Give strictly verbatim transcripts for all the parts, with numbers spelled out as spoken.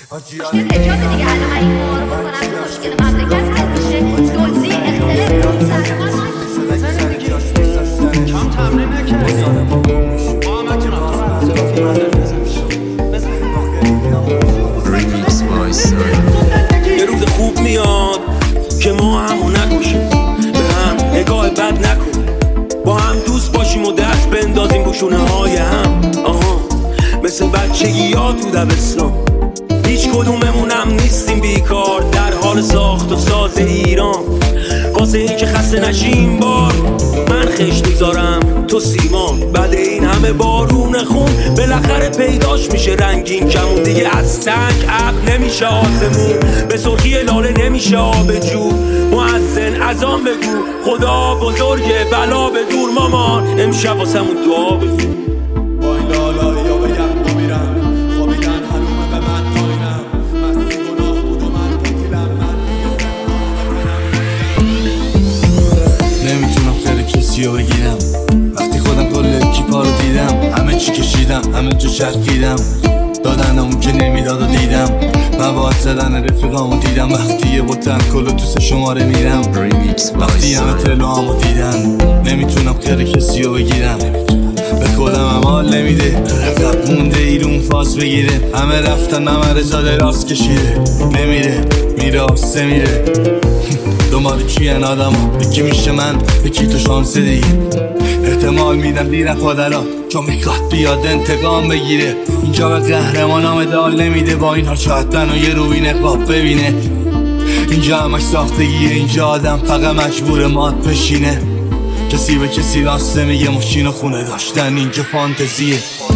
مشکل اجازه دیگه الان این کارو بکنم که مشکل مملکت حل میشه. دزدی اختلاف کم تمرین نکردی یه روز خوب میاد که ما همو نکشیم، به هم نگاه بد نکنیم، با هم دوست باشیم و دست بندازیم بوشونه های هم. آها مثل بچگی ها تو دبستان، هیچ کدوممونم نیستیم بیکار، در حال ساخت و ساز ایران. واسه این که خسته نشیم بار من خش میذارم تو سیمان. بعد این همه بارون خون بالاخره پیداش میشه رنگین کمون. دیگه از تنگ عقل نمیشه آسمون، به سرخی لاله نمیشه آب جو. مؤذن اذان بگو خدا بزرگه بلا به دور مامان، امشب واسمون دعا بگو. با این لالا یا بگم نمیرم خوابیدن حرومه به من پایینم، مستی گناه بود و من قتیلم. من نمیتونم خیلی کسی رو بگیرم وقتی خودم کل اکیپا رو دیدم. همه چی کشیدم همه جا چرخیدم، دادن اون که نمیداد و دیدم. مواد زدن رفیقامو دیدم، وقتی یه بوتن کلو تو سه شماره میرم. وقتی همه تلوامو دیدن نمیتونم خیلی کسی رو بگیرم، به خودم عمال نمیده عقب مونده ایرون فاز بگیره. همه رفتن همه رزاده راست کشیده، نمیره میره آسته میره. دنبال کیان آدم ها، یکی میشه من یکی تو شانس دیگه. احتمال میدم دیرم پادرات چون میخواد بیاد انتقام بگیره. اینجا به قهرمانا مدال نمیده، با این حال شاید و یه روی نقاب ببینه. اینجا همش ساختگیه، اینجا آدم فقط مجبور مات بشینه. کسی به کسی راسته میگه، ماشین و خونه داشتن اینجا فانتزیه.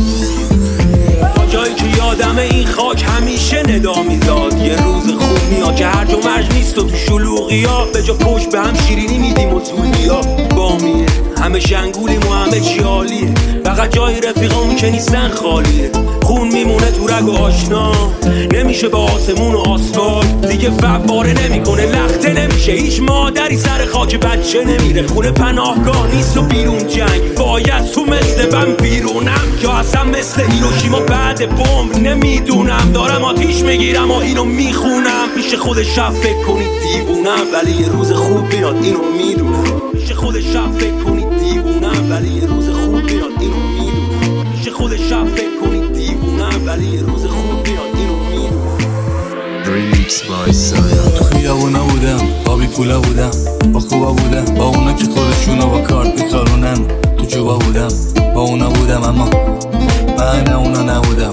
جایی که یادم این خاک همیشه ندا میداد. یه روز خوب میاد که هرج و مرج نیست و تو شلوغی ها به جا پشت به هم شیرینی میدیم و سولی ها بامیه. همه شنگولیم و همه چی عالیه، فقط جای رفیقامون که نیستن خالیه. خون میمونه تو رگ و آشنا، نمیشه به آسمون و آسفالت. دیگه فواره نمیکنه لخته نمیشه، هیچ مادری سر خاک بچه نمیره. خونه پناهگاه نیست و بیرون جنگ، باید تو مثل من بیرونم یا اصلا مثل هیروشیما بعد بمب. نمیدونم دارم آتیش میگیرم و اینو میخونم. پیش خود شب فکر کنید دیوونم، ولی یه روز خوب بیاد اینو میدونم. پیش خود شب فکر کنید دیوونم، ولی یه روز خوب بیاد اینو میدونم. پیش خود شب فکر کنید دیوونم، ولی یه روز خوب بیاد اینو میدونم. ریمیکس بای سایا. تو خیابونا بودم با بی پولا بودم، با خوبا بودم با اونا که خودشونو با کارت میخارونن. تو جوبا بودم با اونا بودم، اما من اونا نبودم.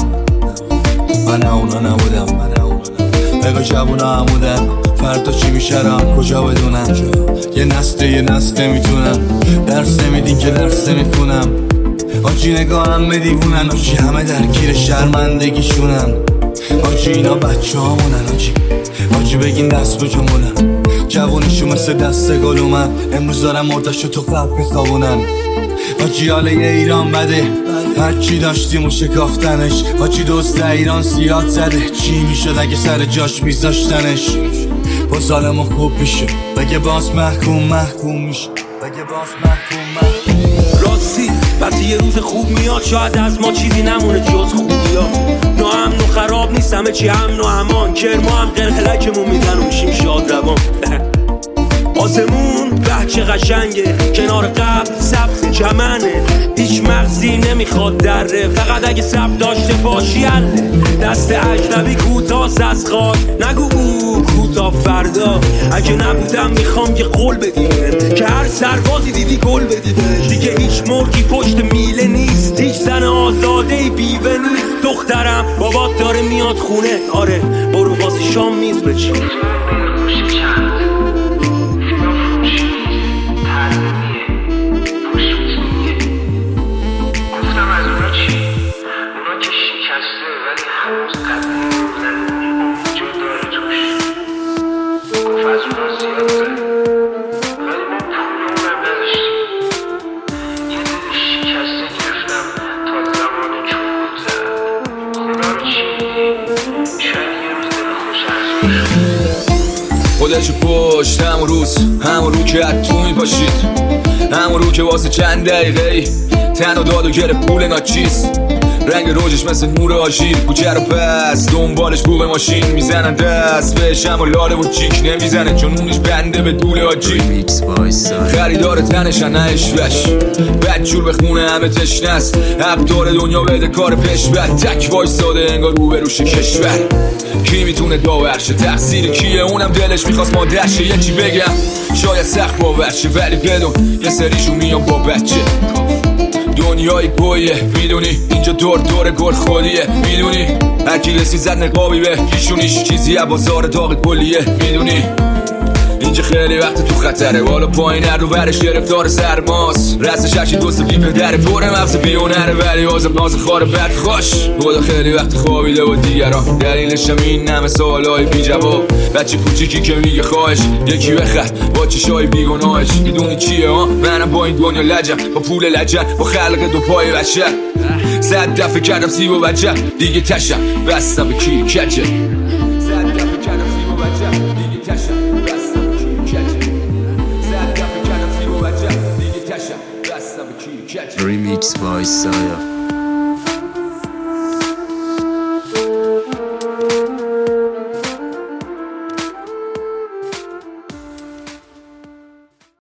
من اونا نبودم. بگو شبونا هم بودن، فردا چی میشه را کجا بدونم. یه نسل یه نسل نمیتونم، درس نمیدین که درس نمیخونم. آجی نگاه همه دیوونن، آجی همه درگیر شرمندگیشونن. آجی اینا بچه هامونن، آجی آجی بگین دست بجنبونن. جوونشون مثل دست گل اومد، امروز دارم مردشو تو قبل میخوابونن. آجی حال یه ایران بده، هرچی داشتیم و شکافتنش. آجی دوست ایران سیاد زده، چی میشد اگه سر جاش میذاشتنش. با سالمون خوب میشه بگه باز محکوم محکوم میشه، بگه باز محکوم محکوم. راستی وقتی یه روز خوب میاد شاید از ما چیزی نمونه جز خوبی ها. ناامن و خراب نیست همه چی امن و امان، کرما هم قلقلکمون میزن و میشیم شاد روان. آسمون به چه قشنگه، کنار قبل سبز چمنه. هیچ مغزی نمیخواد دره، فقط اگه سب داشته باشی حله. دست اجنبی کوتاست از خاک، نگو او کوتاه فردا. اگه نبودم میخوام یه قول بدیم که هر سربازی دیدی گل بدی بهش. دیگه هیچ مرگی پشت میله نیست، هیچ زن آزاده بیوه نیست. دخترم بابات داره میاد خونه، آره برو واسه شام میز بچین. خودشو پشت همون روز همون رو که از تو میپاشید، همون رو که واسه چند دقیقه ای تنها داد و گره پول ناچیز. رنگ روجش مثل نور آژیر، کوچه رو پس دنبالش بوق ماشین میزنن، دست بهش اما لاله و چیک نمیزنه چون اونش بنده به دول آجی. خریدار تنشن نه اشوش، بدجور به خونه همه تشنست، حق داره دنیا بده کار پیش بد، تک وایساده انگار رو بروش کشور. کی میتونه داورشه تقصیر کیه؟ اونم دلش میخواست مادرشه. یه چی بگم شاید سخت باورشه ولی بدون یه سریشون میام با بچه. دنیای گویه میدونی، اینجا دور دور گل خودیه میدونی، هرکی رسی زد نقابی به پیشونیش، چیزی از بازار داغ کلیه میدونی. اینجا خیلی وقت تو خطره، بالا پایین هر رو برش گرفتار سرماست، رستش هرچی دوست بی پدره، پر مغز بیونره ولی آزم ناز خاره بد خوش. خدا خیلی وقت خوابیده و دیگران، دلیلش هم این همه سوالای بی جواب. بچه کوچیکی که میگه خواهش یکی بخر با چشای بیگناهش، میدونی چیه ها؟ منم با این دنیا لجم، با پول لجن، با خلق دو پای بشر. صد دفعه کردم سیب و بچه دیگه تشم بستم به کی کچه. صد دفعه کردم سیب و بچه دیگه تشم بستم به کی کچه. صد دفعه کردم سیب و بچه دیگه تشم بستم به کی کچه. Remix by Saya.